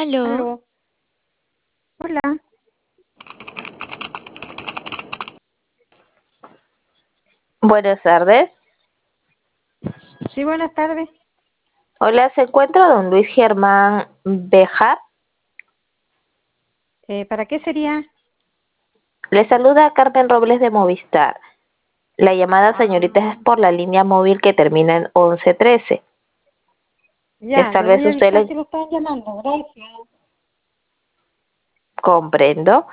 Aló, Aló, hola. Buenas tardes. Sí, buenas tardes. Hola, ¿se encuentra don Luis Germán Bejar? ¿Para qué sería? Le saluda Carmen Robles de Movistar. La llamada, señorita, Ah, es por la línea móvil que termina en 1113. Es ya, tal le vez voy a usted avisar le que lo están llamando. Gracias. comprendo.